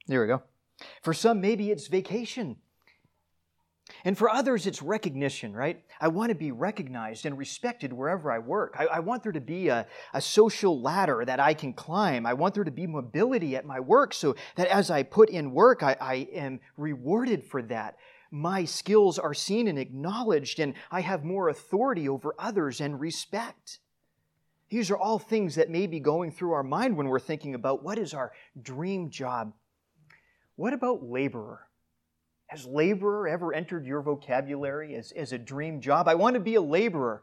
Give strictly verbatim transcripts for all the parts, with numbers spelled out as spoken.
There we go. For some, maybe it's vacation. And for others, it's recognition, right? I want to be recognized and respected wherever I work. I, I want there to be a, a social ladder that I can climb. I want there to be mobility at my work so that as I put in work, I, I am rewarded for that. My skills are seen and acknowledged, and I have more authority over others and respect. These are all things that may be going through our mind when we're thinking about what is our dream job. What about laborer? Has laborer ever entered your vocabulary as, as a dream job? I want to be a laborer.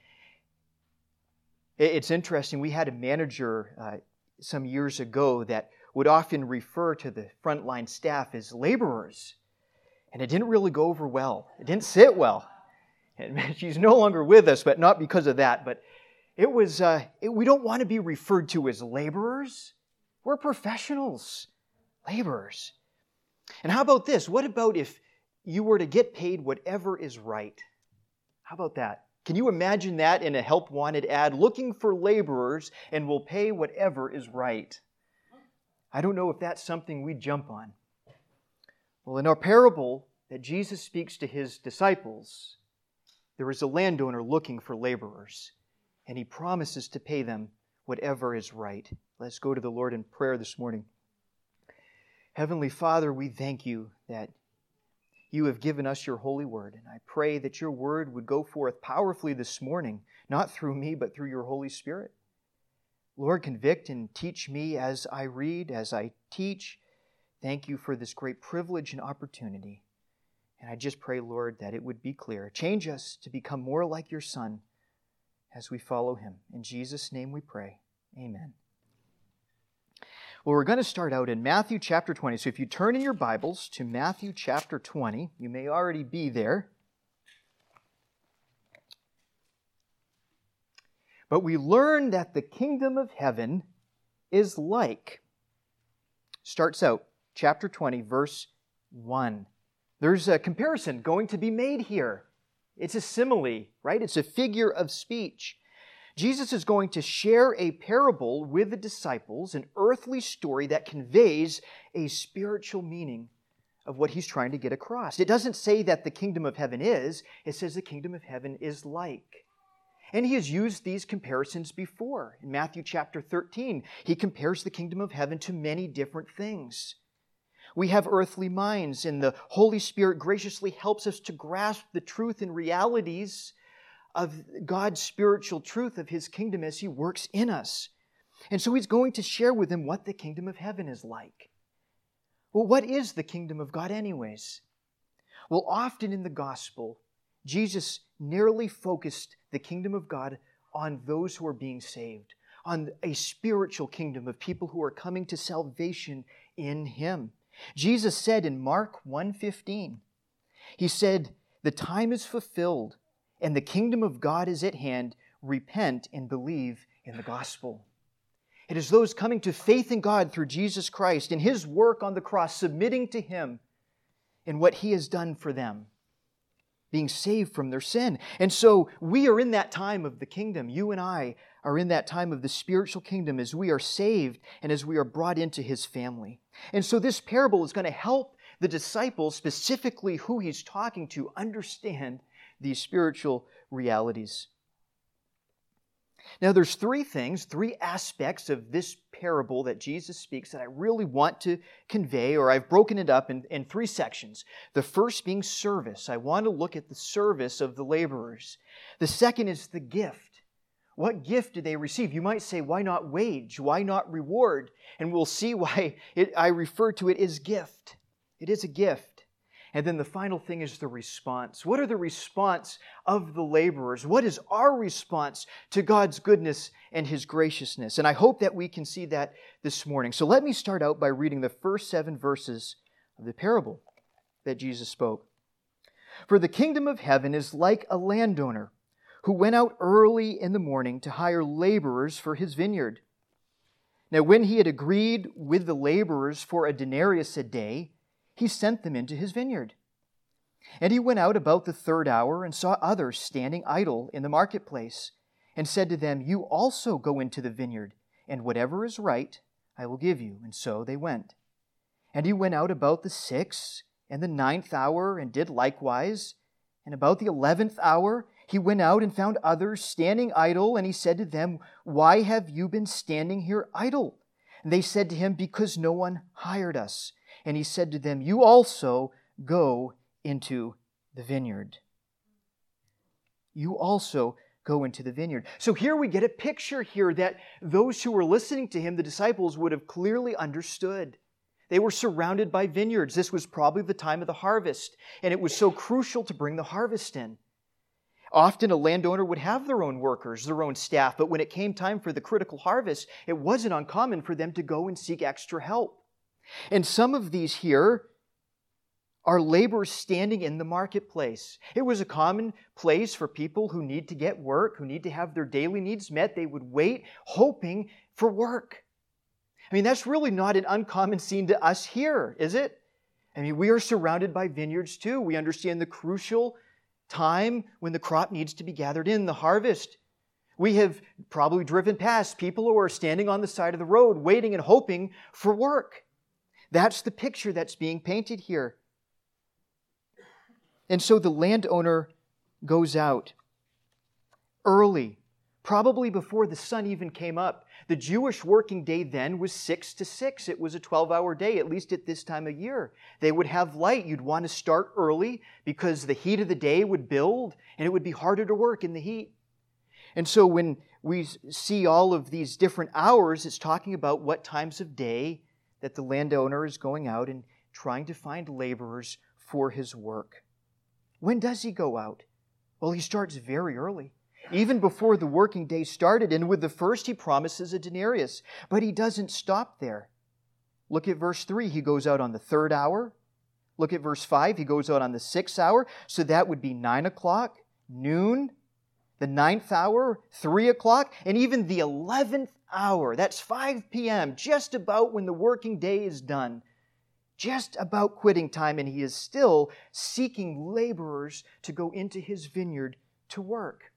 It's interesting. We had a manager uh, some years ago that would often refer to the frontline staff as laborers. And it didn't really go over well. It didn't sit well. And she's no longer with us, but not because of that. But it was, uh, it, we don't want to be referred to as laborers. We're professionals, laborers. And how about this? What about if you were to get paid whatever is right? How about that? Can you imagine that in a help wanted ad? Looking for laborers and will pay whatever is right. I don't know if that's something we'd jump on. Well, in our parable that Jesus speaks to His disciples, there is a landowner looking for laborers, and He promises to pay them whatever is right. Let's go to the Lord in prayer this morning. Heavenly Father, we thank You that You have given us Your holy word, and I pray that Your word would go forth powerfully this morning, not through me, but through Your Holy Spirit. Lord, convict and teach me as I read, as I teach. Thank You for this great privilege and opportunity. And I just pray, Lord, that it would be clear. Change us to become more like Your Son as we follow Him. In Jesus' name we pray. Amen. Well, we're going to start out in Matthew chapter twenty. So if you turn in your Bibles to Matthew chapter twenty, you may already be there. But we learn that the kingdom of heaven is like. Starts out, chapter twenty, verse one. There's a comparison going to be made here. It's a simile, right? It's a figure of speech. Jesus is going to share a parable with the disciples, an earthly story that conveys a spiritual meaning of what He's trying to get across. It doesn't say that the kingdom of heaven is, it says the kingdom of heaven is like. And He has used these comparisons before. In Matthew chapter thirteen, He compares the kingdom of heaven to many different things. We have earthly minds, and the Holy Spirit graciously helps us to grasp the truth and realities of God's spiritual truth of His kingdom as He works in us. And so He's going to share with them what the kingdom of heaven is like. Well, what is the kingdom of God anyways? Well, often in the gospel, Jesus narrowly focused the kingdom of God on those who are being saved, on a spiritual kingdom of people who are coming to salvation in Him. Jesus said in Mark one fifteen, He said, "The time is fulfilled, and the kingdom of God is at hand. Repent and believe in the gospel." It is those coming to faith in God through Jesus Christ, in His work on the cross, submitting to Him and what He has done for them, being saved from their sin. And so we are in that time of the kingdom. You and I are in that time of the spiritual kingdom as we are saved and as we are brought into His family. And so this parable is going to help the disciples, specifically who He's talking to, understand these spiritual realities. Now there's three things, three aspects of this parable that Jesus speaks that I really want to convey, or I've broken it up in, in three sections. The first being service. I want to look at the service of the laborers. The second is the gift. What gift did they receive? You might say, why not wage? Why not reward? And we'll see why it, I refer to it as gift. It is a gift. And then the final thing is the response. What are the response of the laborers? What is our response to God's goodness and His graciousness? And I hope that we can see that this morning. So let me start out by reading the first seven verses of the parable that Jesus spoke. "For the kingdom of heaven is like a landowner who went out early in the morning to hire laborers for his vineyard. Now when he had agreed with the laborers for a denarius a day, he sent them into his vineyard. And he went out about the third hour and saw others standing idle in the marketplace, and said to them, 'You also go into the vineyard, and whatever is right I will give you.' And so they went. And he went out about the sixth and the ninth hour and did likewise. And about the eleventh hour he went out and found others standing idle, and he said to them, Why have you been standing here idle? And they said to him, Because no one hired us. And he said to them, You also go into the vineyard. You also go into the vineyard. So here we get a picture here that those who were listening to him, the disciples, would have clearly understood. They were surrounded by vineyards. This was probably the time of the harvest, and it was so crucial to bring the harvest in. Often a landowner would have their own workers, their own staff, but when it came time for the critical harvest, it wasn't uncommon for them to go and seek extra help. And some of these here are laborers standing in the marketplace. It was a common place for people who need to get work, who need to have their daily needs met. They would wait, hoping for work. I mean, that's really not an uncommon scene to us here, is it? I mean, we are surrounded by vineyards too. We understand the crucial time when the crop needs to be gathered in, the harvest. We have probably driven past people who are standing on the side of the road, waiting and hoping for work. That's the picture that's being painted here. And so the landowner goes out early, probably before the sun even came up. The Jewish working day then was six to six. It was a twelve-hour day, at least at this time of year. They would have light. You'd want to start early because the heat of the day would build and it would be harder to work in the heat. And so when we see all of these different hours, it's talking about what times of day that the landowner is going out and trying to find laborers for his work. When does he go out? Well, he starts very early, even before the working day started. And with the first, he promises a denarius. But he doesn't stop there. Look at verse three. He goes out on the third hour. Look at verse five. He goes out on the sixth hour. So that would be nine o'clock, noon, the ninth hour, three o'clock, and even the eleventh hour. That's five p.m., just about when the working day is done. Just about quitting time, and he is still seeking laborers to go into his vineyard to work.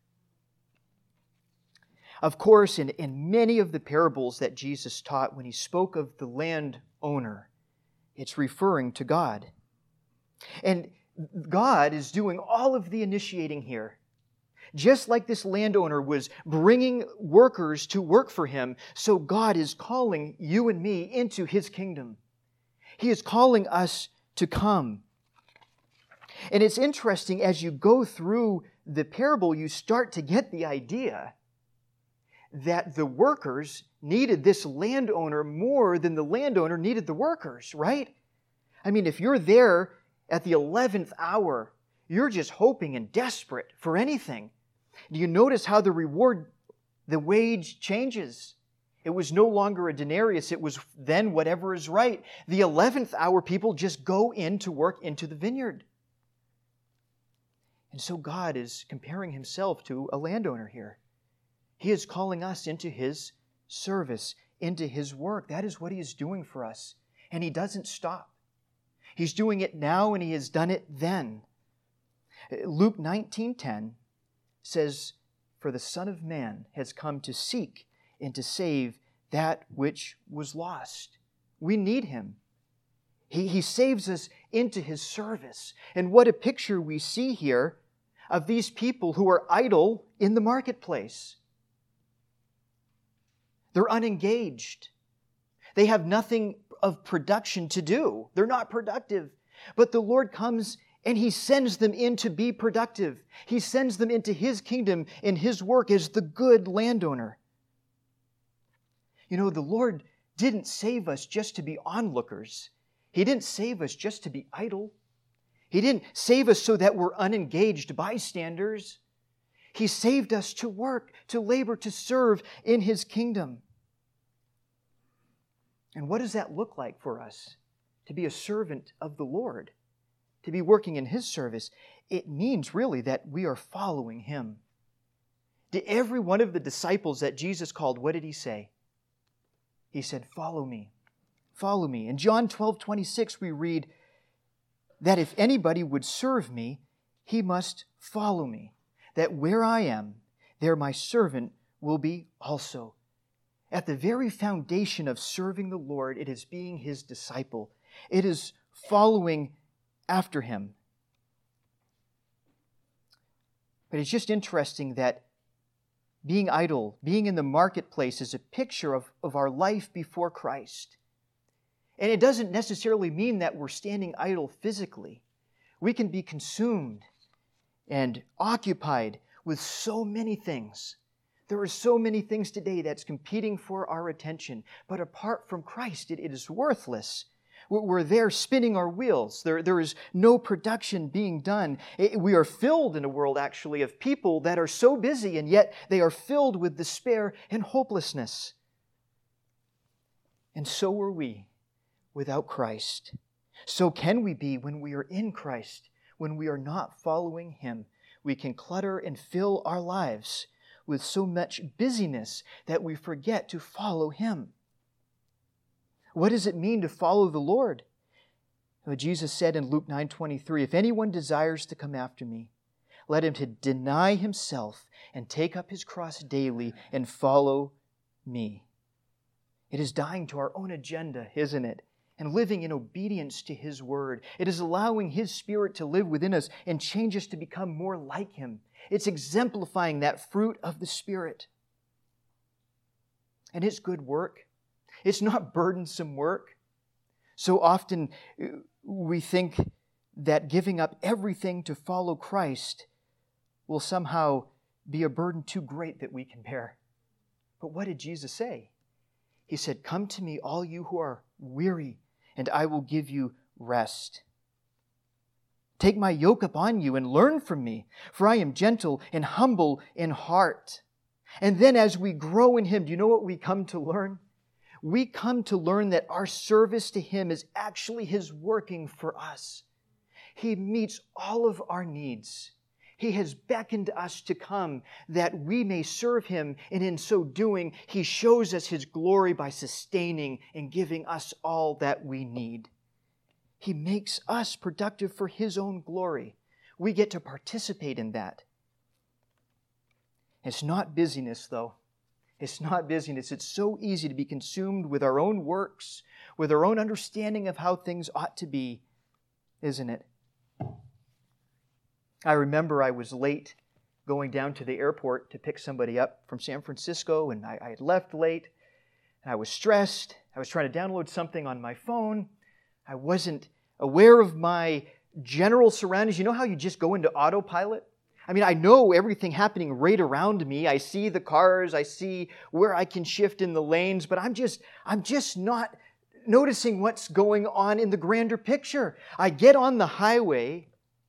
Of course, in, in many of the parables that Jesus taught, when he spoke of the landowner, it's referring to God. And God is doing all of the initiating here. Just like this landowner was bringing workers to work for him, so God is calling you and me into his kingdom. He is calling us to come. And it's interesting, as you go through the parable, you start to get the idea that the workers needed this landowner more than the landowner needed the workers, right? I mean, if you're there at the eleventh hour, you're just hoping and desperate for anything. Do you notice how the reward, the wage changes? It was no longer a denarius. It was then whatever is right. The eleventh hour, people just go in to work into the vineyard. And so God is comparing himself to a landowner here. He is calling us into his service, into his work. That is what he is doing for us. And he doesn't stop. He's doing it now and he has done it then. Luke nineteen ten says, For the Son of Man has come to seek and to save that which was lost. We need him. He, he saves us into his service. And what a picture we see here of these people who are idle in the marketplace. They're unengaged. They have nothing of production to do. They're not productive. But the Lord comes and he sends them in to be productive. He sends them into his kingdom in his work as the good landowner. You know, the Lord didn't save us just to be onlookers. He didn't save us just to be idle. He didn't save us so that we're unengaged bystanders. He saved us to work, to labor, to serve in his kingdom. And what does that look like for us? To be a servant of the Lord, to be working in his service. It means really that we are following him. To every one of the disciples that Jesus called, what did he say? He said, follow me, follow me. In John twelve twenty-six, we read that if anybody would serve me, he must follow me. That where I am, there my servant will be also. At the very foundation of serving the Lord, it is being his disciple. It is following after Him. But it's just interesting that being idle, being in the marketplace is a picture of, of our life before Christ. And it doesn't necessarily mean that we're standing idle physically. We can be consumed and occupied with so many things. There are so many things today that's competing for our attention. But apart from Christ, it, it is worthless. We're there spinning our wheels. There, there is no production being done. It, we are filled in a world, actually, of people that are so busy, and yet they are filled with despair and hopelessness. And so are we without Christ. So can we be when we are in Christ, when we are not following Him. We can clutter and fill our lives with so much busyness that we forget to follow Him. What does it mean to follow the Lord? Well, Jesus said in Luke nine twenty-three, "If anyone desires to come after me, let him to deny himself and take up his cross daily and follow me." It is dying to our own agenda, isn't it? And living in obedience to His Word. It is allowing His Spirit to live within us and change us to become more like Him. It's exemplifying that fruit of the Spirit. And it's good work. It's not burdensome work. So often we think that giving up everything to follow Christ will somehow be a burden too great that we can bear. But what did Jesus say? He said, "Come to me, all you who are weary, and I will give you rest. Take my yoke upon you and learn from me, for I am gentle and humble in heart." And then as we grow in Him, do you know what we come to learn? We come to learn that our service to Him is actually His working for us. He meets all of our needs. He has beckoned us to come that we may serve Him, and in so doing, He shows us His glory by sustaining and giving us all that we need. He makes us productive for His own glory. We get to participate in that. It's not busyness, though. It's not busyness. It's so easy to be consumed with our own works, with our own understanding of how things ought to be, isn't it? I remember I was late going down to the airport to pick somebody up from San Francisco, and I, I had left late, and I was stressed. I was trying to download something on my phone. I wasn't aware of my general surroundings. You know how you just go into autopilot? I mean, I know everything happening right around me. I see the cars. I see where I can shift in the lanes, but I'm just, I'm just not noticing what's going on in the grander picture. I get on the highway,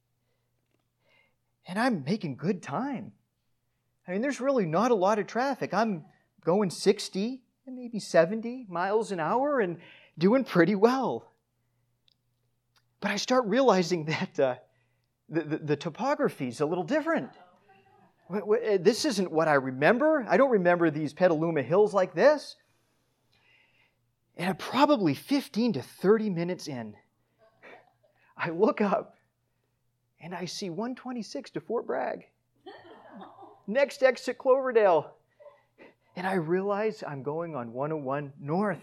and I'm making good time. I mean, there's really not a lot of traffic. I'm going sixty, maybe seventy miles an hour and doing pretty well. But I start realizing that uh, the, the, the topography is a little different. This isn't what I remember. I don't remember these Petaluma hills like this. And probably fifteen to thirty minutes in, I look up and I see one twenty-six to Fort Bragg. Next exit, Cloverdale. And I realize I'm going on one oh one North.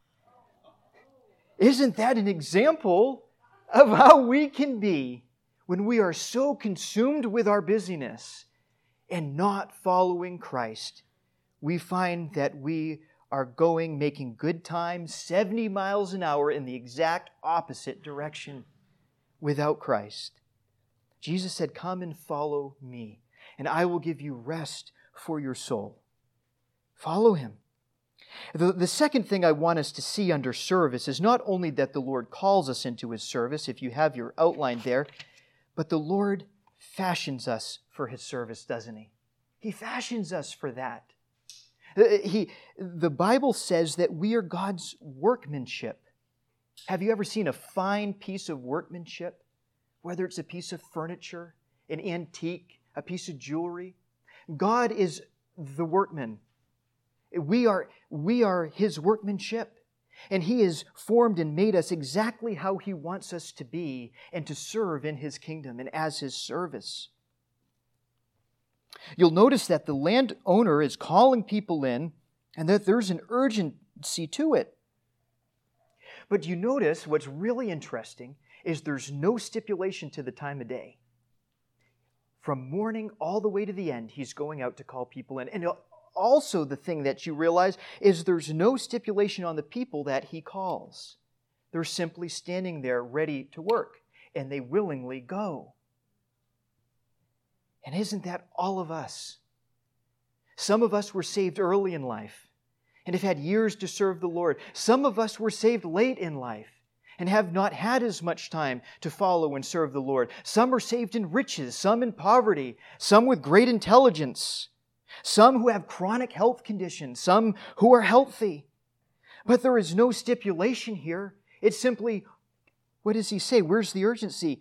Isn't that an example of how we can be when we are so consumed with our busyness and not following Christ? We find that we are going, making good time, seventy miles an hour in the exact opposite direction without Christ. Jesus said, "Come and follow me, and I will give you rest for your soul." Follow Him. The, the second thing I want us to see under service is not only that the Lord calls us into His service, if you have your outline there, but the Lord fashions us for His service, doesn't He? He fashions us for that. He, the Bible says that we are God's workmanship. Have you ever seen a fine piece of workmanship? Whether it's a piece of furniture, an antique, a piece of jewelry. God is the workman. We are, we are His workmanship. And He has formed and made us exactly how He wants us to be and to serve in His kingdom and as His service. You'll notice that the landowner is calling people in and that there's an urgency to it. But you notice what's really interesting is there's no stipulation to the time of day. From morning all the way to the end, he's going out to call people in. And also the thing that you realize is there's no stipulation on the people that he calls. They're simply standing there ready to work, and they willingly go. And isn't that all of us? Some of us were saved early in life and have had years to serve the Lord. Some of us were saved late in life and have not had as much time to follow and serve the Lord. Some are saved in riches, some in poverty, some with great intelligence, some who have chronic health conditions, some who are healthy. But there is no stipulation here. It's simply, what does he say? Where's the urgency?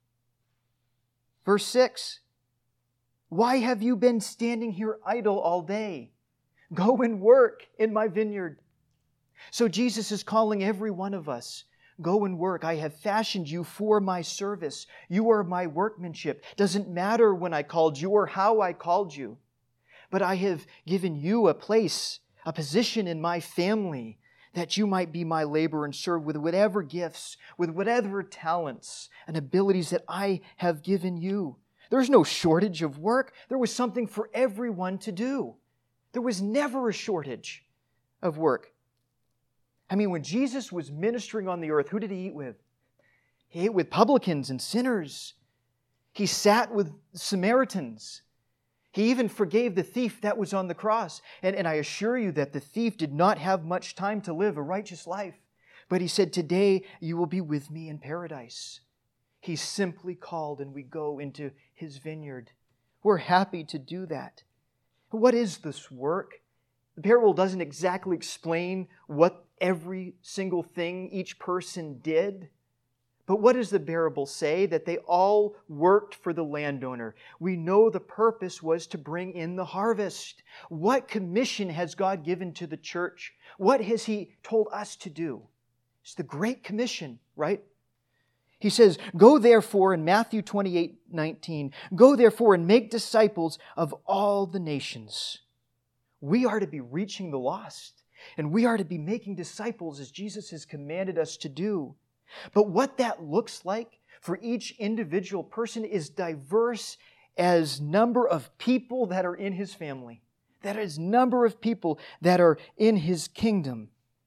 Verse six, why have you been standing here idle all day? Go and work in my vineyard. So Jesus is calling every one of us. Go and work. I have fashioned you for my service. You are my workmanship. Doesn't matter when I called you or how I called you. But I have given you a place, a position in my family, that you might be my laborer and serve with whatever gifts, with whatever talents and abilities that I have given you. There's no shortage of work. There was something for everyone to do. There was never a shortage of work. I mean, when Jesus was ministering on the earth, who did he eat with? He ate with publicans and sinners. He sat with Samaritans. He even forgave the thief that was on the cross. And, and I assure you that the thief did not have much time to live a righteous life. But he said, today you will be with me in paradise. He simply called and we go into his vineyard. We're happy to do that. What is this work? The parable doesn't exactly explain what every single thing each person did. But what does the parable say? That they all worked for the landowner. We know the purpose was to bring in the harvest. What commission has God given to the church? What has He told us to do? It's the Great Commission, right? He says, go therefore, in Matthew twenty-eight nineteen, go therefore and make disciples of all the nations. We are to be reaching the lost, and we are to be making disciples as Jesus has commanded us to do. But what that looks like for each individual person is diverse as number of people that are in His family. That is number of people that are in His kingdom.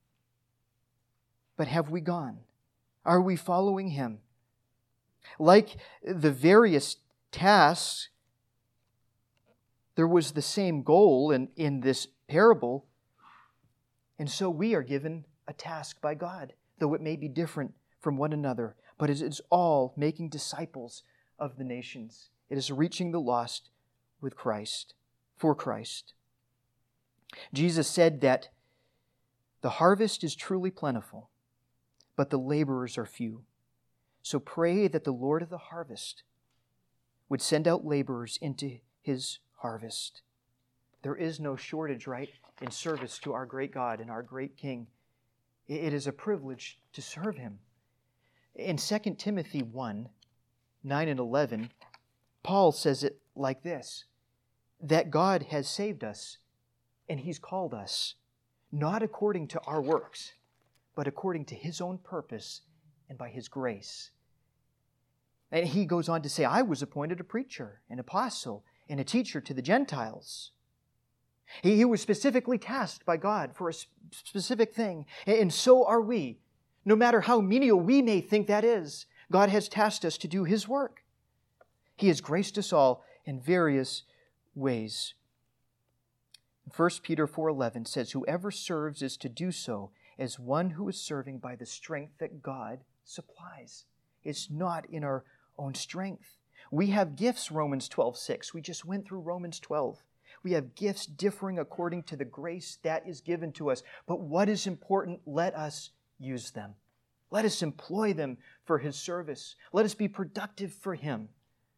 But have we gone? Are we following Him? Like the various tasks, there was the same goal in, in this parable. And so we are given a task by God, though it may be different from one another. But it is all making disciples of the nations. It is reaching the lost with Christ, for Christ. Jesus said that the harvest is truly plentiful, but the laborers are few. So pray that the Lord of the harvest would send out laborers into His harvest. There is no shortage, right, in service to our great God and our great King. It is a privilege to serve Him. In Second Timothy one, nine and eleven, Paul says it like this, that God has saved us and He's called us, not according to our works, but according to His own purpose and by His grace. And he goes on to say, I was appointed a preacher, an apostle, and a teacher to the Gentiles. He, he was specifically tasked by God for a specific thing, and so are we. No matter how menial we may think that is, God has tasked us to do His work. He has graced us all in various ways. First Peter four eleven says, whoever serves is to do so as one who is serving by the strength that God supplies. It's not in our own strength. We have gifts, Romans twelve six. We just went through Romans twelve. We have gifts differing according to the grace that is given to us. But what is important, let us use them. Let us employ them for His service. Let us be productive for Him.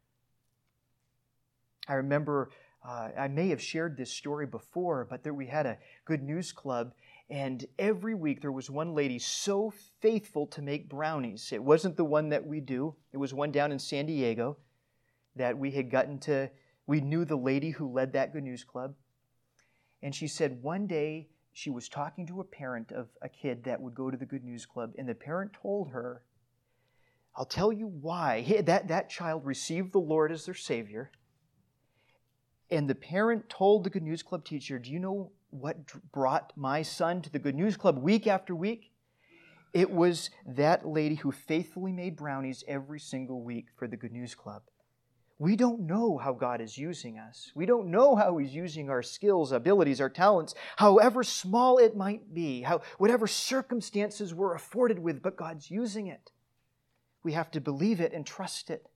I remember, uh, I may have shared this story before, but there we had a Good News Club, and every week there was one lady so faithful to make brownies. It wasn't the one that we do. It was one down in San Diego that we had gotten to. We knew the lady who led that Good News Club. And she said one day she was talking to a parent of a kid that would go to the Good News Club, and the parent told her, I'll tell you why. That, that child received the Lord as their Savior. And the parent told the Good News Club teacher, do you know what brought my son to the Good News Club week after week? It was that lady who faithfully made brownies every single week for the Good News Club. We don't know how God is using us. We don't know how He's using our skills, abilities, our talents, however small it might be, how, whatever circumstances we're afforded with, but God's using it. We have to believe it and trust it.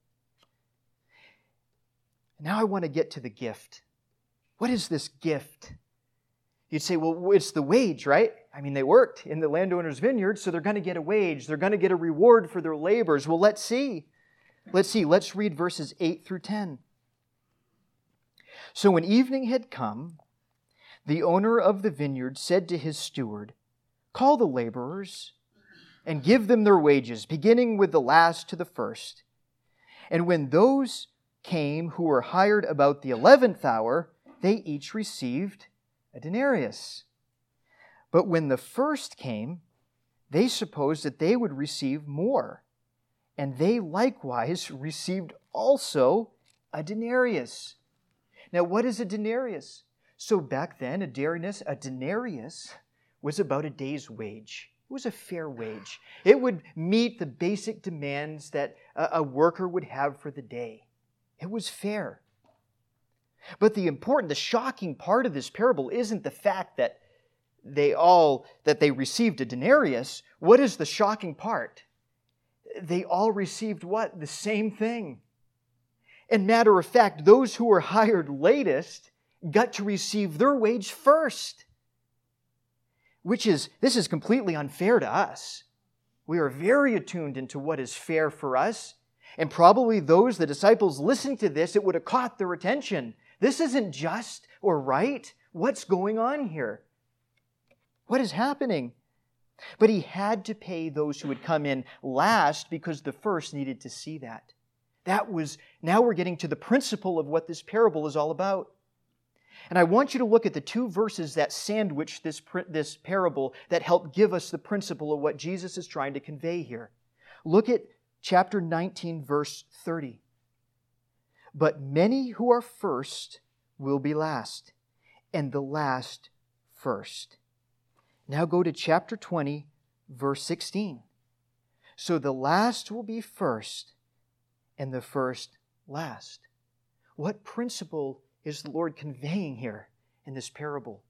Now I want to get to the gift. What is this gift? You'd say, well, it's the wage, right? I mean, they worked in the landowner's vineyard, so they're going to get a wage. They're going to get a reward for their labors. Well, let's see. Let's see. Let's read verses eight through ten. So when evening had come, the owner of the vineyard said to his steward, call the laborers and give them their wages, beginning with the last to the first. And when those came who were hired about the eleventh hour, they each received a denarius. But when the first came, they supposed that they would receive more, and they likewise received also a denarius. Now, what is a denarius? So back then, a denarius, a denarius was about a day's wage. It was a fair wage. It would meet the basic demands that a, a worker would have for the day. It was fair. But the important, the shocking part of this parable isn't the fact that they all, that they received a denarius. What is the shocking part? They all received what? The same thing. And matter of fact, those who were hired latest got to receive their wage first. Which is, this is completely unfair to us. We are very attuned into what is fair for us. And probably those, the disciples listening to this, it would have caught their attention. This isn't just or right. What's going on here? What is happening? But he had to pay those who had come in last because the first needed to see that. That was, now we're getting to the principle of what this parable is all about. And I want you to look at the two verses that sandwich this, this parable that help give us the principle of what Jesus is trying to convey here. Look at chapter nineteen, verse thirty. But many who are first will be last, and the last first. Now go to chapter twenty, verse sixteen. So the last will be first, and the first last. What principle is the Lord conveying here in this parable?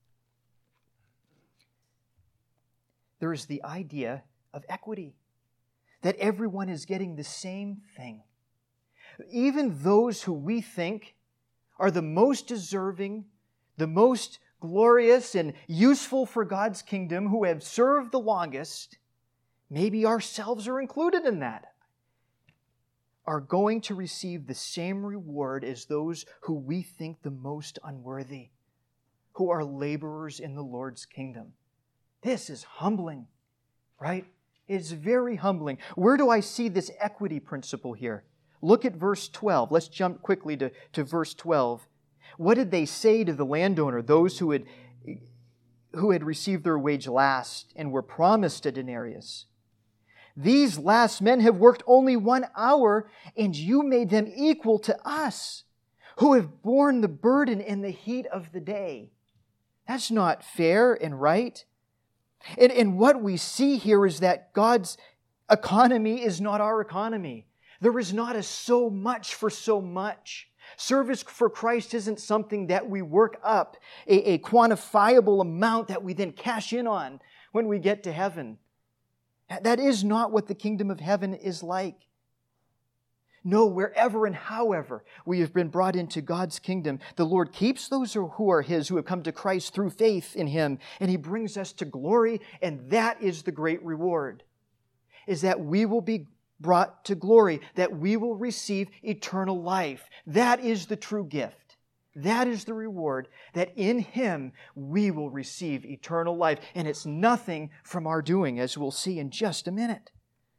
There is the idea of equity, that everyone is getting the same thing. Even those who we think are the most deserving, the most glorious and useful for God's kingdom, who have served the longest, maybe ourselves are included in that, are going to receive the same reward as those who we think the most unworthy, who are laborers in the Lord's kingdom. This is humbling, right? It's very humbling. Where do I see this equity principle here? Look at verse twelve. Let's jump quickly to, to verse twelve. What did they say to the landowner, those who had, who had received their wage last and were promised a denarius? These last men have worked only one hour, and you made them equal to us, who have borne the burden in the heat of the day. That's not fair and right. And, and what we see here is that God's economy is not our economy. There is not a so much for so much. Service for Christ isn't something that we work up, a, a quantifiable amount that we then cash in on when we get to heaven. That is not what the kingdom of heaven is like. No, wherever and however we have been brought into God's kingdom, the Lord keeps those who are His, who have come to Christ through faith in Him, and He brings us to glory, and that is the great reward, is that we will be brought to glory, that we will receive eternal life. That is the true gift. That is the reward, that in Him we will receive eternal life, and it's nothing from our doing, as we'll see in just a minute.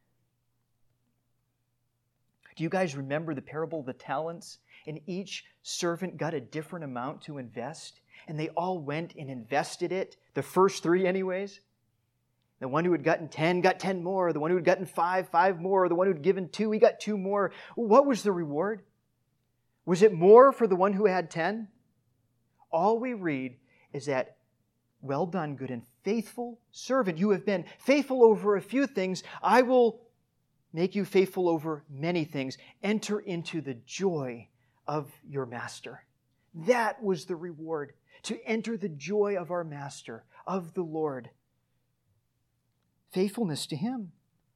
Do you guys remember the parable of the talents? And each servant got a different amount to invest, and they all went and invested it The first three anyways. The one who had gotten ten got ten more. The one who had gotten five, five more. The one who had given two, he got two more. What was the reward? Was it more for the one who had ten? All we read is that, well done, good and faithful servant. You have been faithful over a few things. I will make you faithful over many things. Enter into the joy of your master. That was the reward, to enter the joy of our master, of the Lord. Faithfulness to Him.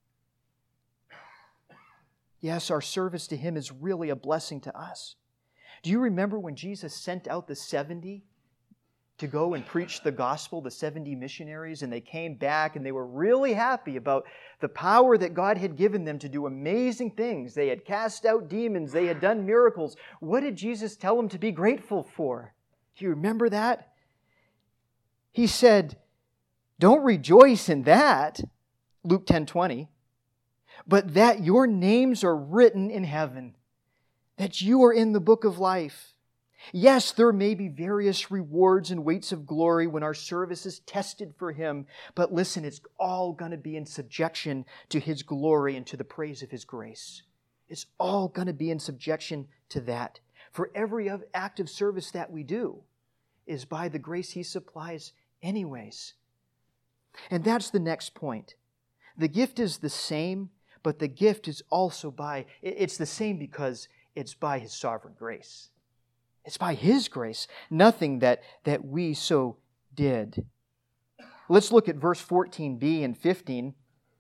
Yes, our service to Him is really a blessing to us. Do you remember when Jesus sent out the seventy to go and preach the gospel, the seventy missionaries, and they came back and they were really happy about the power that God had given them to do amazing things. They had cast out demons. They had done miracles. What did Jesus tell them to be grateful for? Do you remember that? He said, don't rejoice in that, Luke ten twenty, but that your names are written in heaven, that you are in the book of life. Yes, there may be various rewards and weights of glory when our service is tested for Him, but listen, it's all going to be in subjection to His glory and to the praise of His grace. It's all going to be in subjection to that. For every act of service that we do is by the grace He supplies anyways. And that's the next point. The gift is the same, but the gift is also by, it's the same because it's by His sovereign grace. It's by His grace, nothing that, that we so did. Let's look at verse fourteen b and fifteen.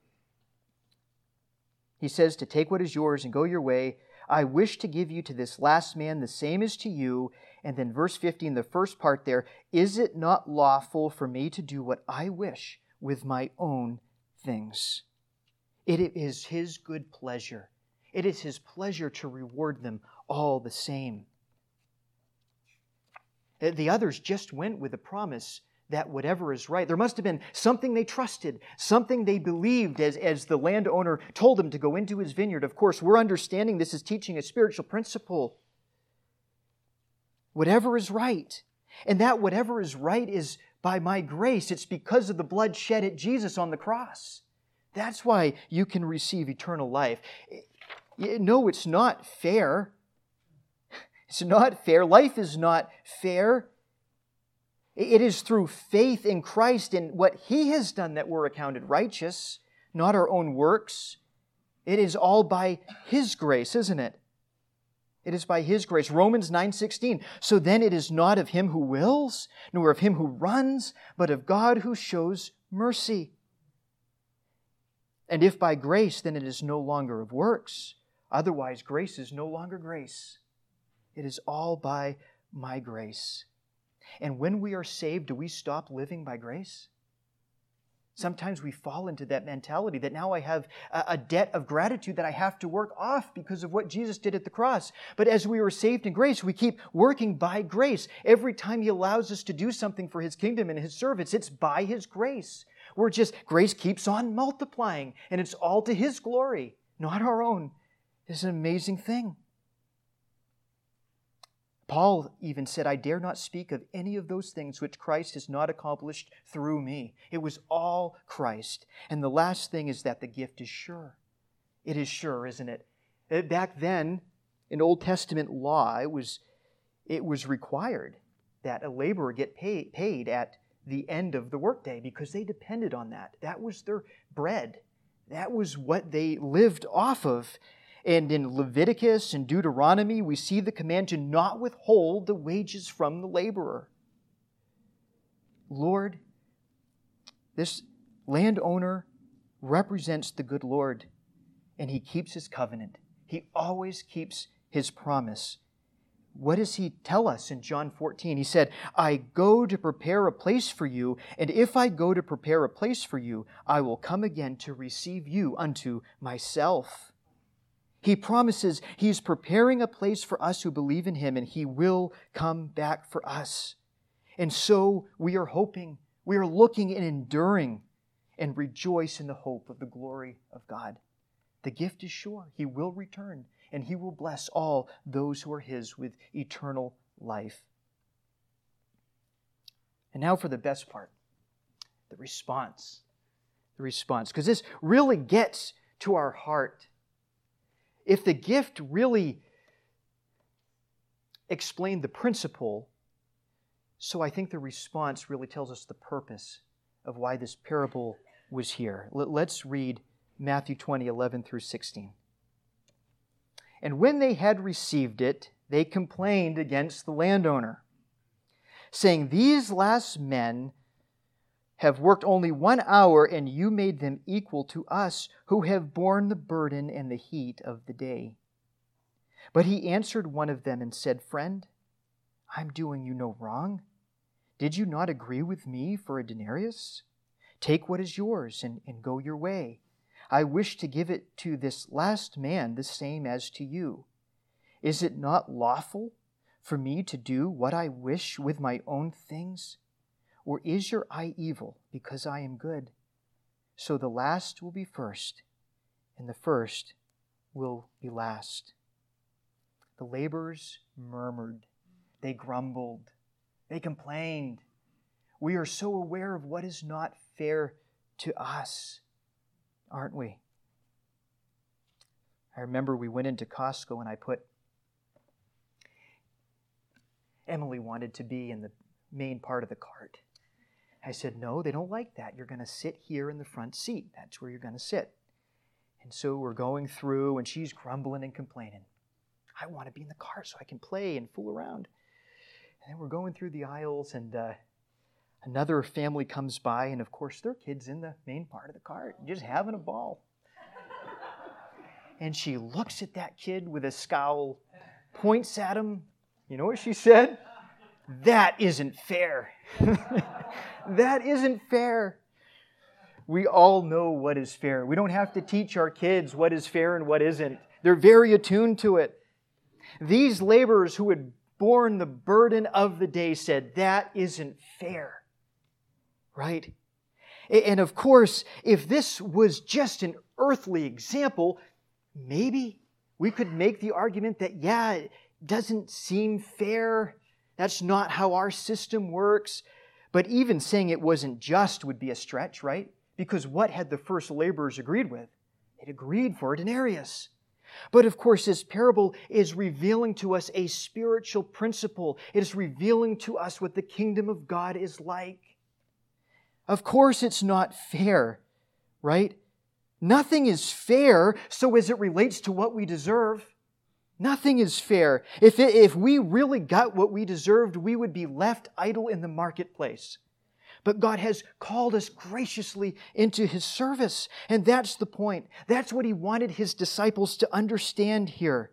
He says, to take what is yours and go your way. I wish to give you to this last man the same as to you. And then verse fifteen, the first part there, is it not lawful for me to do what I wish with my own things? It is His good pleasure. It is His pleasure to reward them all the same. The others just went with the promise that whatever is right. There must have been something they trusted, something they believed as, as the landowner told them to go into his vineyard. Of course, we're understanding this is teaching a spiritual principle. Whatever is right. And that whatever is right is by my grace. It's because of the blood shed at Jesus on the cross. That's why you can receive eternal life. No, it's not fair. It's not fair. Life is not fair. It is through faith in Christ and what He has done that we're accounted righteous, not our own works. It is all by His grace, isn't it? It is by His grace. Romans nine sixteen. So then it is not of him who wills, nor of him who runs, but of God who shows mercy. And if by grace, then it is no longer of works. Otherwise, grace is no longer grace. It is all by my grace. And when we are saved, do we stop living by grace? Sometimes we fall into that mentality that now I have a debt of gratitude that I have to work off because of what Jesus did at the cross. But as we were saved in grace, we keep working by grace. Every time He allows us to do something for His kingdom and His service, it's by His grace. We're just, grace keeps on multiplying, and it's all to His glory, not our own. It's an amazing thing. Paul even said, I dare not speak of any of those things which Christ has not accomplished through me. It was all Christ. And the last thing is that the gift is sure. It is sure, isn't it? Back then, in Old Testament law, it was, it was required that a laborer get pay, paid at the end of the workday because they depended on that. That was their bread. That was what they lived off of. And in Leviticus and Deuteronomy, we see the command to not withhold the wages from the laborer. Lord, this landowner represents the good Lord, and he keeps his covenant. He always keeps his promise. What does he tell us in John fourteen? He said, I go to prepare a place for you, and if I go to prepare a place for you, I will come again to receive you unto myself. He promises He's preparing a place for us who believe in Him, and He will come back for us. And so we are hoping, we are looking and enduring and rejoice in the hope of the glory of God. The gift is sure. He will return, and He will bless all those who are His with eternal life. And now for the best part. The response. The response. Because this really gets to our heart. If the gift really explained the principle, so I think the response really tells us the purpose of why this parable was here. Let's read Matthew twenty, eleven through sixteen. And when they had received it, they complained against the landowner, saying, "These last men have worked only one hour, and you made them equal to us who have borne the burden and the heat of the day." But he answered one of them and said, "Friend, I'm doing you no wrong. Did you not agree with me for a denarius? Take what is yours and, and go your way. I wish to give it to this last man the same as to you. Is it not lawful for me to do what I wish with my own things? Or is your eye evil because I am good? So the last will be first, and the first will be last." The laborers murmured. They grumbled. They complained. We are so aware of what is not fair to us, aren't we? I remember we went into Costco and I put, Emily wanted to be in the main part of the cart. I said, "No, they don't like that. You're going to sit here in the front seat. That's where you're going to sit." And so we're going through and she's grumbling and complaining. I want to be in the car so I can play and fool around. And then we're going through the aisles and uh, another family comes by, and of course their kid's in the main part of the cart, just having a ball. And she looks at that kid with a scowl, points at him. You know what she said? "That isn't fair." That isn't fair. We all know what is fair. We don't have to teach our kids what is fair and what isn't. They're very attuned to it. These laborers who had borne the burden of the day said, "That isn't fair." Right? And of course, if this was just an earthly example, maybe we could make the argument that, yeah, it doesn't seem fair. That's not how our system works. But even saying it wasn't just would be a stretch, right? Because what had the first laborers agreed with? They'd agreed for a denarius. But of course, this parable is revealing to us a spiritual principle. It is revealing to us what the kingdom of God is like. Of course, it's not fair, right? Nothing is fair so as it relates to what we deserve. Nothing is fair. If, it, if we really got what we deserved, we would be left idle in the marketplace. But God has called us graciously into His service. And that's the point. That's what He wanted His disciples to understand here.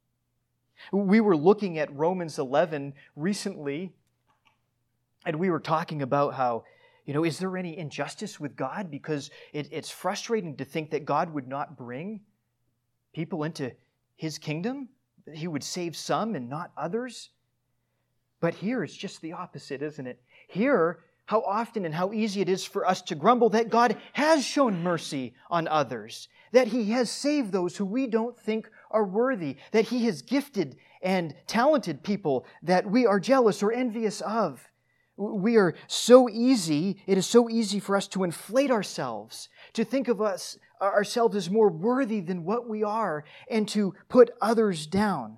We were looking at Romans eleven recently, and we were talking about how, you know, is there any injustice with God? Because it, it's frustrating to think that God would not bring people into His kingdom. He would save some and not others. But here it's just the opposite, isn't it? Here, how often and how easy it is for us to grumble that God has shown mercy on others, that He has saved those who we don't think are worthy, that He has gifted and talented people that we are jealous or envious of. We are so easy, it is so easy for us to inflate ourselves, to think of us ourselves as more worthy than what we are, and to put others down.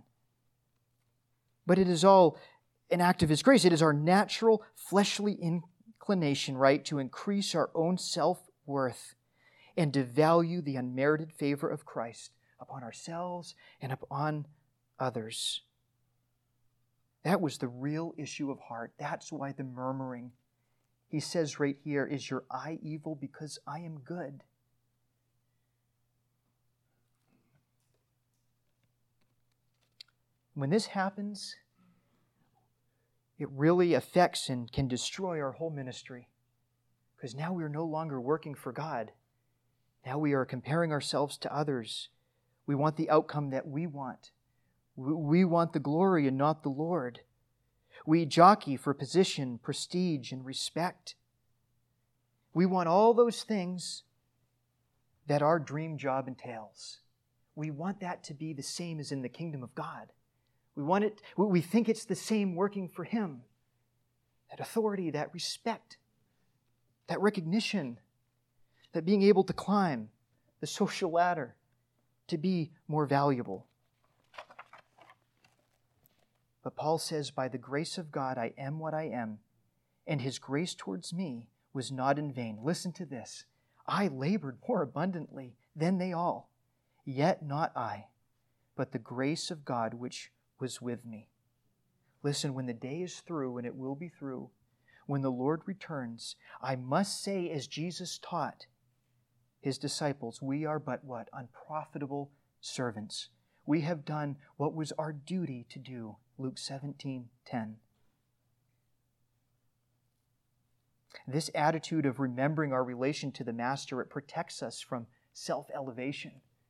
But it is all an act of His grace. It is our natural fleshly inclination, right, to increase our own self-worth and to value the unmerited favor of Christ upon ourselves and upon others. That was the real issue of heart. That's why the murmuring. He says right here, "Is your eye evil because I am good?" When this happens, it really affects and can destroy our whole ministry. Because now we are no longer working for God. Now we are comparing ourselves to others. We want the outcome that we want. We want the glory and not the Lord. We jockey for position, prestige, and respect. We want all those things that our dream job entails. We want that to be the same as in the kingdom of God. We want it, we think it's the same working for Him. That authority, that respect. that recognition, that being able to climb the social ladder, to be more valuable. But Paul says, by the grace of God, I am what I am, and His grace towards me was not in vain. Listen to this. I labored more abundantly than they all, yet not I, but the grace of God which was with me. Listen, when the day is through, and it will be through, when the Lord returns, I must say, as Jesus taught His disciples, we are but what? Unprofitable servants. We have done what was our duty to do. Luke seventeen ten. This attitude of remembering our relation to the Master, it protects us from self-elevation.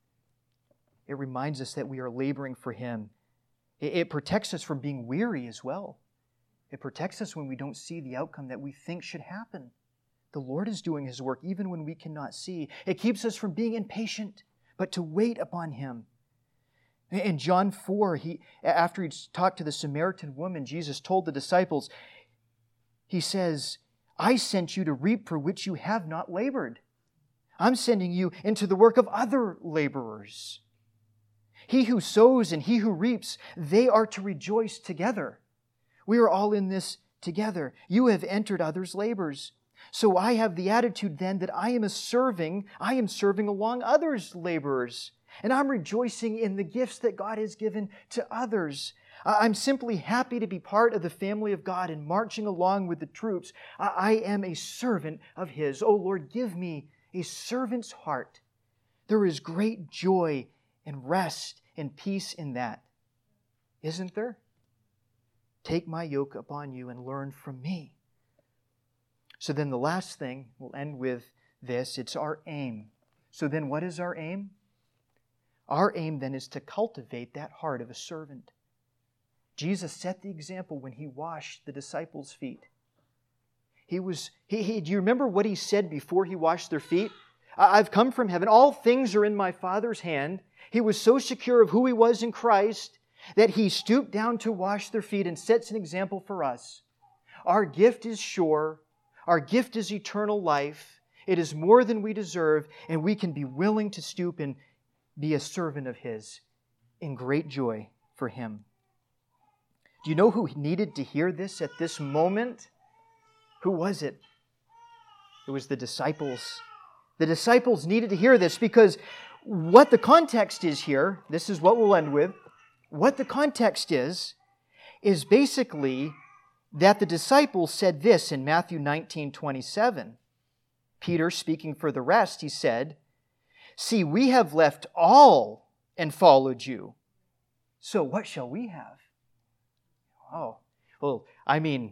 It reminds us that we are laboring for Him. It protects us from being weary as well. It protects us when we don't see the outcome that we think should happen. The Lord is doing His work even when we cannot see. It keeps us from being impatient, but to wait upon Him. In John four, he, after He talked to the Samaritan woman, Jesus told the disciples, He says, I sent you to reap for which you have not labored. I'm sending you into the work of other laborers. He who sows and he who reaps, they are to rejoice together. We are all in this together. You have entered others' labors. So I have the attitude then that I am a serving, I am serving along others' laborers. And I'm rejoicing in the gifts that God has given to others. I'm simply happy to be part of the family of God and marching along with the troops. I am a servant of His. Oh Lord, give me a servant's heart. There is great joy and rest and peace in that. Isn't there? Take my yoke upon you and learn from me. So then the last thing, we'll end with this, it's our aim. So then what is our aim? Our aim then is to cultivate that heart of a servant. Jesus set the example when He washed the disciples' feet. He was, he, he, do you remember what He said before He washed their feet? I've come from heaven. All things are in my Father's hand. He was so secure of who He was in Christ that He stooped down to wash their feet and sets an example for us. Our gift is sure. Our gift is eternal life. It is more than we deserve, and we can be willing to stoop and be a servant of His in great joy for Him. Do you know who needed to hear this at this moment? Who was it? It was the disciples. The disciples needed to hear this because what the context is here, this is what we'll end with, what the context is, is basically that the disciples said this in Matthew nineteen twenty-seven. Peter, speaking for the rest, he said, See, we have left all and followed you. So what shall we have? Oh, well, I mean,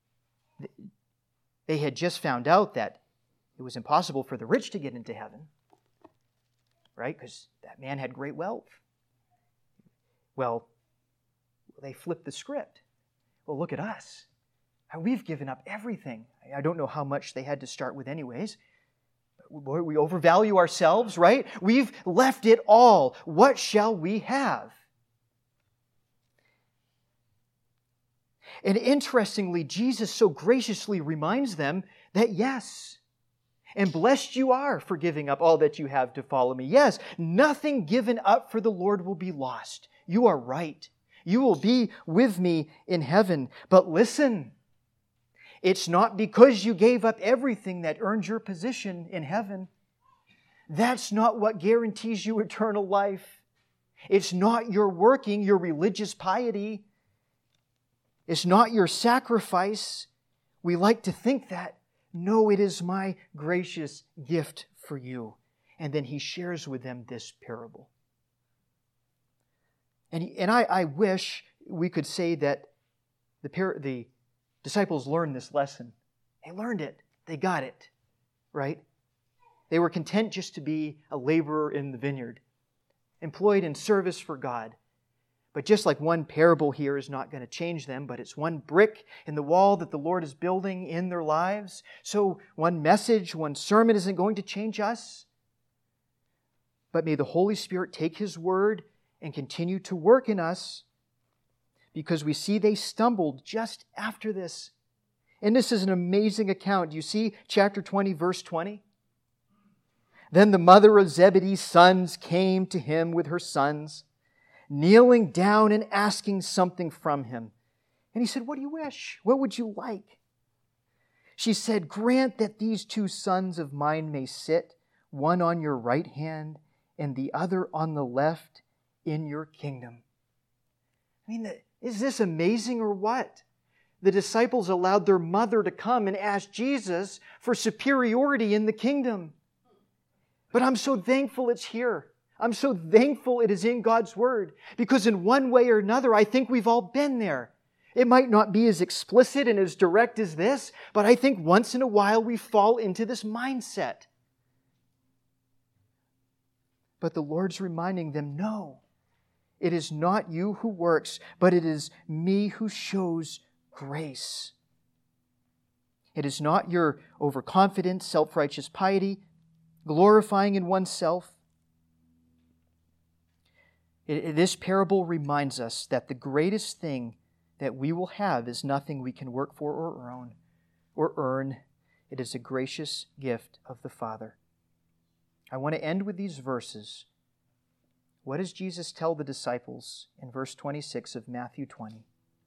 they had just found out that it was impossible for the rich to get into heaven, right? Because that man had great wealth. Well, they flipped the script. Well, look at us. We've given up everything. I don't know how much they had to start with anyways. We overvalue ourselves, right? We've left it all. What shall we have? And interestingly, Jesus so graciously reminds them that yes, and blessed you are for giving up all that you have to follow me. Yes, nothing given up for the Lord will be lost. You are right. You will be with me in heaven. But listen, it's not because you gave up everything that earned your position in heaven. That's not what guarantees you eternal life. It's not your working, your religious piety. It's not your sacrifice. We like to think that. No, it is my gracious gift for you. And then He shares with them this parable. And, and I, I wish we could say that the, par- the disciples learned this lesson. They learned it. They got it. Right? They were content just to be a laborer in the vineyard, employed in service for God. But just like one parable here is not going to change them, but it's one brick in the wall that the Lord is building in their lives, so one message, one sermon isn't going to change us. But may the Holy Spirit take His word and continue to work in us, because we see they stumbled just after this. And this is an amazing account. Do you see chapter twenty, verse twenty? Then the mother of Zebedee's sons came to him with her sons, kneeling down and asking something from him. And he said, "What do you wish? What would you like?" She said, "Grant that these two sons of mine may sit, one on your right hand and the other on the left, in your kingdom." I mean, is this amazing or what? The disciples allowed their mother to come and ask Jesus for superiority in the kingdom. But I'm so thankful it's here. I'm so thankful it is in God's Word. Because in one way or another, I think we've all been there. It might not be as explicit and as direct as this, but I think once in a while we fall into this mindset. But the Lord's reminding them, no, it is not you who works, but it is me who shows grace. It is not your overconfident, self-righteous piety, glorifying in oneself. It, it, this parable reminds us that the greatest thing that we will have is nothing we can work for or earn, or earn. It is a gracious gift of the Father. I want to end with these verses. What does Jesus tell the disciples in verse twenty-six of Matthew twenty?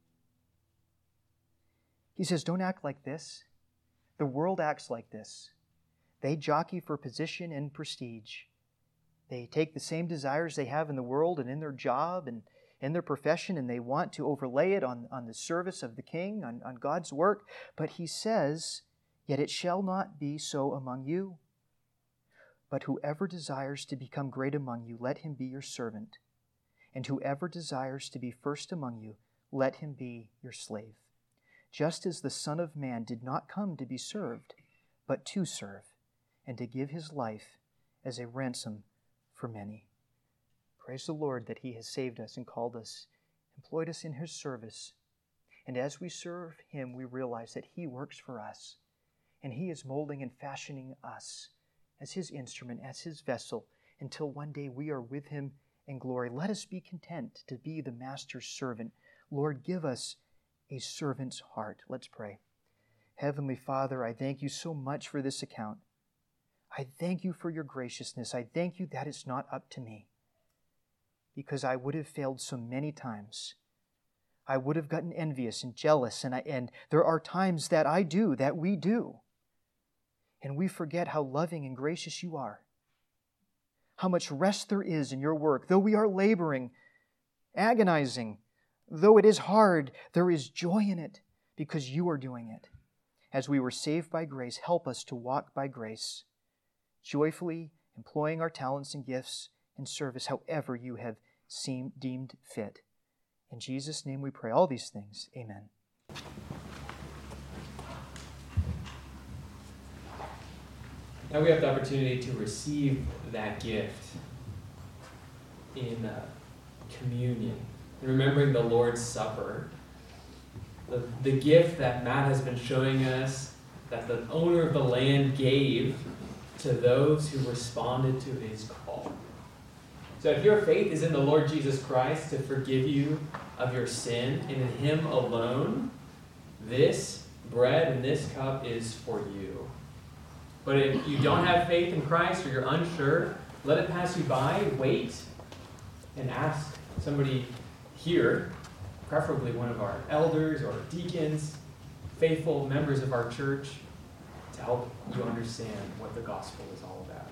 He says, don't act like this. The world acts like this. They jockey for position and prestige. They take the same desires they have in the world and in their job and in their profession, and they want to overlay it on, on the service of the King, on, on God's work. But he says, yet it shall not be so among you. But whoever desires to become great among you, let him be your servant. And whoever desires to be first among you, let him be your slave. Just as the Son of Man did not come to be served, but to serve, and to give his life as a ransom for many. Praise the Lord that he has saved us and called us, employed us in his service. And as we serve him, we realize that he works for us, and he is molding and fashioning us as his instrument, as his vessel, until one day we are with him in glory. Let us be content to be the Master's servant. Lord, give us a servant's heart. Let's pray. Heavenly Father, I thank you so much for this account. I thank you for your graciousness. I thank you that it's not up to me, because I would have failed so many times. I would have gotten envious and jealous, and, I, and there are times that I do, that we do. And we forget how loving and gracious you are, how much rest there is in your work. Though we are laboring, agonizing, though it is hard, there is joy in it because you are doing it. As we were saved by grace, help us to walk by grace, joyfully employing our talents and gifts in service however you have seemed, deemed fit. In Jesus' name we pray all these things. Amen. Now we have the opportunity to receive that gift in uh, communion, remembering the Lord's Supper, the, the gift that Matt has been showing us, that the owner of the land gave to those who responded to his call. So if your faith is in the Lord Jesus Christ to forgive you of your sin and in him alone, this bread and this cup is for you. But if you don't have faith in Christ or you're unsure, let it pass you by, wait, and ask somebody here, preferably one of our elders or deacons, faithful members of our church, to help you understand what the gospel is all about.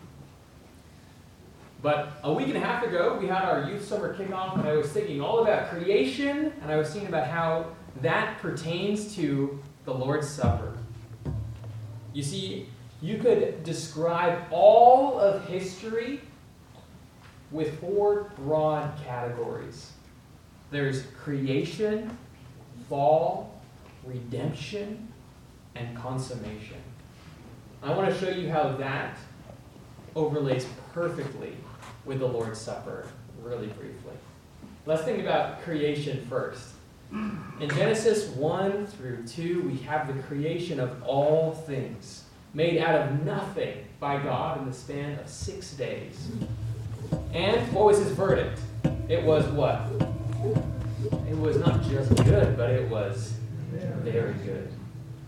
But a week and a half ago, we had our youth summer kickoff, and I was thinking all about creation, and I was thinking about how that pertains to the Lord's Supper. You see, you could describe all of history with four broad categories. There's creation, fall, redemption, and consummation. I want to show you how that overlays perfectly with the Lord's Supper, really briefly. Let's think about creation first. In Genesis one through two, we have the creation of all things, made out of nothing by God in the span of six days. And what was his verdict? It was what? It was not just good, but it was very good.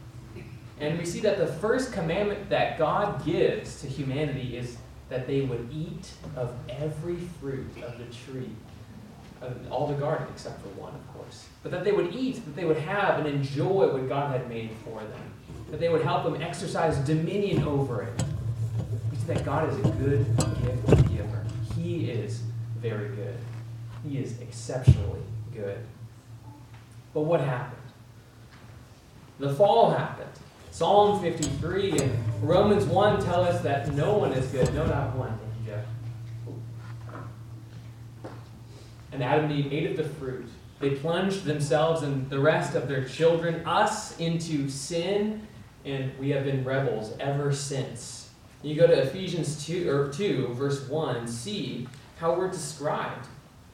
And we see that the first commandment that God gives to humanity is that they would eat of every fruit of the tree, of all the garden except for one, of course. But that they would eat, that they would have and enjoy what God had made for them, that they would help them exercise dominion over it. We see that God is a good gift giver. He is very good. He is exceptionally good. But what happened? The fall happened. Psalm fifty-three and Romans one tell us that no one is good. No, not one. Thank you, Jeff. And Adam and Eve ate of the fruit. They plunged themselves and the rest of their children, us, into sin, and we have been rebels ever since. You go to Ephesians two, or two, verse one, and see how we're described.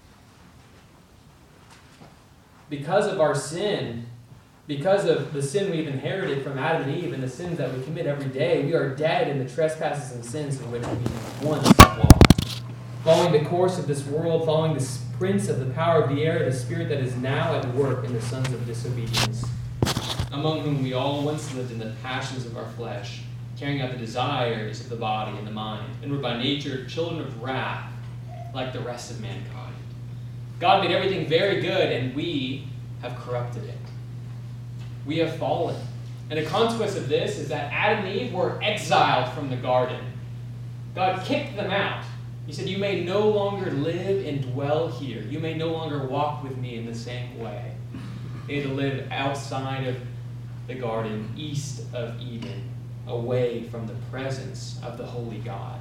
Because of our sin, because of the sin we've inherited from Adam and Eve and the sins that we commit every day, we are dead in the trespasses and sins in which we once walked. Following the course of this world, following the prince of the power of the air, the spirit that is now at work in the sons of disobedience, among whom we all once lived in the passions of our flesh, carrying out the desires of the body and the mind, and were by nature children of wrath, like the rest of mankind. God made everything very good, and we have corrupted it. We have fallen. And the consequence of this is that Adam and Eve were exiled from the garden. God kicked them out. He said, you may no longer live and dwell here. You may no longer walk with me in the same way. They had to live outside of the garden, east of Eden, away from the presence of the holy God.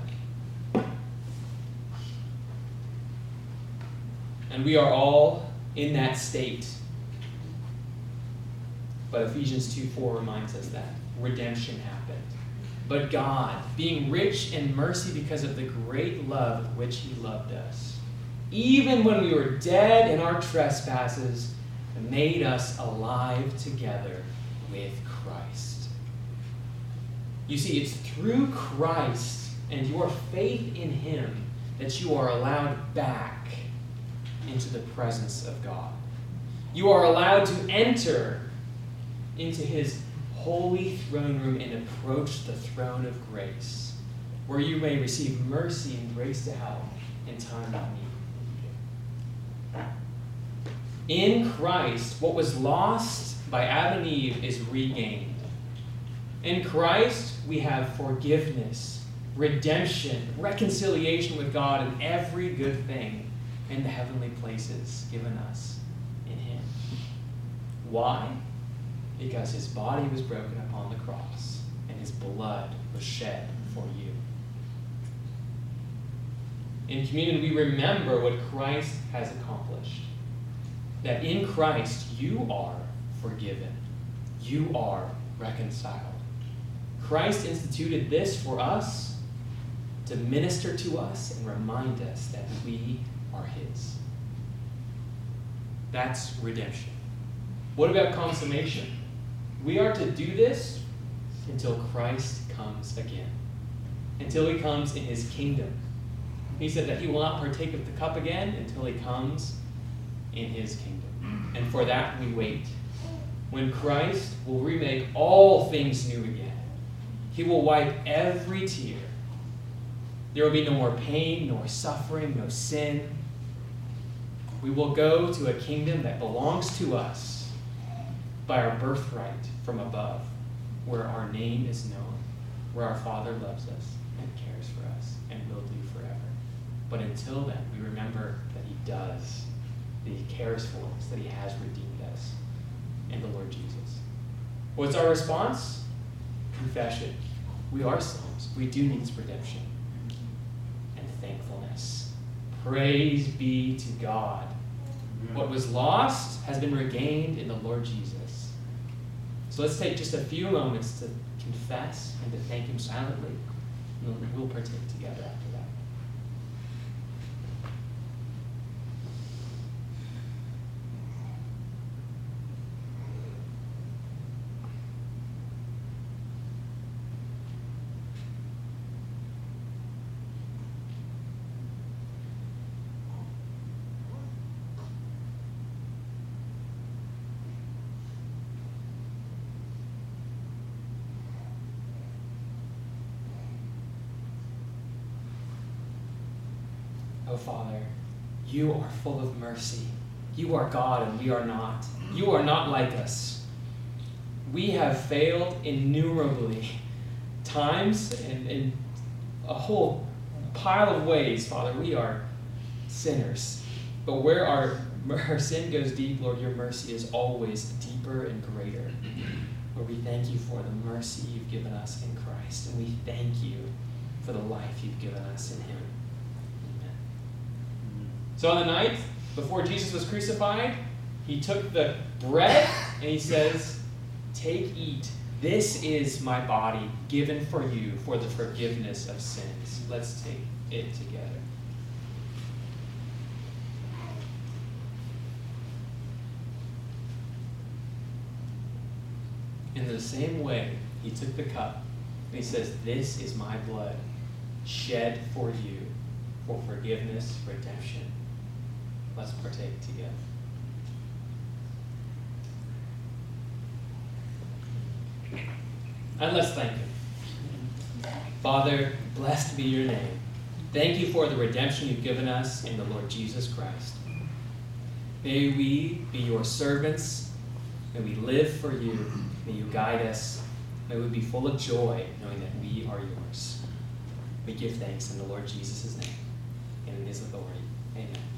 And we are all in that state. But Ephesians two four reminds us that redemption happened. But God, being rich in mercy because of the great love with which he loved us, even when we were dead in our trespasses, made us alive together with Christ. You see, it's through Christ and your faith in him that you are allowed back into the presence of God. You are allowed to enter into his holy throne room and approach the throne of grace, where you may receive mercy and grace to help in time of need. In Christ, what was lost by Adam and Eve is regained. In Christ, we have forgiveness, redemption, reconciliation with God, and every good thing in the heavenly places given us in him. Why? Because his body was broken upon the cross and his blood was shed for you. In communion, we remember what Christ has accomplished. That in Christ, you are forgiven. You are reconciled. Christ instituted this for us to minister to us and remind us that we are his. That's redemption. What about consummation? We are to do this until Christ comes again, until he comes in his kingdom. He said that he will not partake of the cup again until he comes in his kingdom. And for that we wait. When Christ will remake all things new again, he will wipe every tear. There will be no more pain, nor suffering, no sin. We will go to a kingdom that belongs to us by our birthright from above, where our name is known, where our Father loves us and cares for us and will do forever. But until then, we remember that he does, that he cares for us, that he has redeemed us in the Lord Jesus. What's our response? Confession. We are sinners. We do need his redemption. And thankfulness. Praise be to God. What was lost has been regained in the Lord Jesus. So let's take just a few moments to confess and to thank him silently, and we'll partake together after that. Oh, Father, you are full of mercy. You are God and we are not. You are not like us. We have failed innumerably times and in a whole pile of ways, Father. We are sinners. But where our, our sin goes deep, Lord, your mercy is always deeper and greater. Lord, we thank you for the mercy you've given us in Christ, and we thank you for the life you've given us in him. Amen. So on the night before Jesus was crucified, he took the bread and he says, "Take, eat. This is my body given for you for the forgiveness of sins." Let's take it together. In the same way, he took the cup and he says, "This is my blood shed for you for forgiveness, redemption." Let's partake together. And let's thank him. Father, blessed be your name. Thank you for the redemption you've given us in the Lord Jesus Christ. May we be your servants. May we live for you. May you guide us. May we be full of joy knowing that we are yours. We give thanks in the Lord Jesus' name and in his authority. Amen.